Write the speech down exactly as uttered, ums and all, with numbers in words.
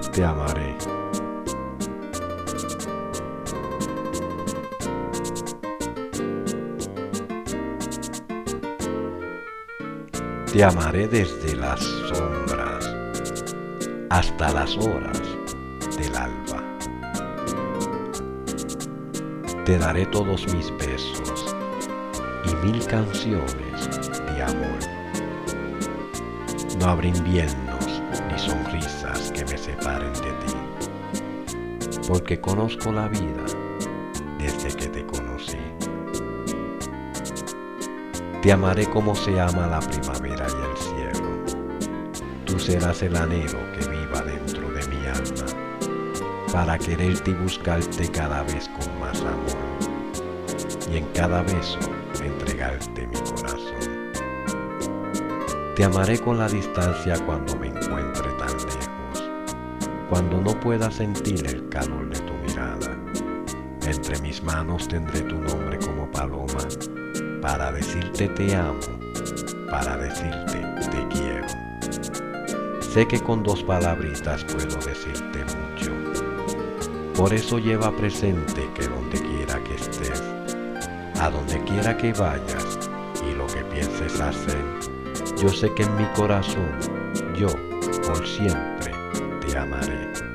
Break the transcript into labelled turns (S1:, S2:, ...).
S1: te amaré. Te amaré desde las sombras hasta las horas del alba. Te daré todos mis besos y mil canciones de amor. No habrá inviernos ni sonrisas que me separen de ti, porque conozco la vida desde que te conocí. Te amaré como se ama la primavera y el cielo. Tú serás el anhelo que viva dentro de mi alma, para quererte y buscarte cada vez con más amor, y en cada beso entregarte mi corazón. Te amaré con la distancia cuando me encuentre tan lejos, cuando no pueda sentir el calor de tu mirada. Entre mis manos tendré tu nombre como paloma, para decirte te amo, para decirte te quiero. Sé que con dos palabritas puedo decirte mucho. Por eso lleva presente que donde quiera que estés, a donde quiera que vayas y lo que pienses hacer, yo sé que en mi corazón, yo por siempre te amaré.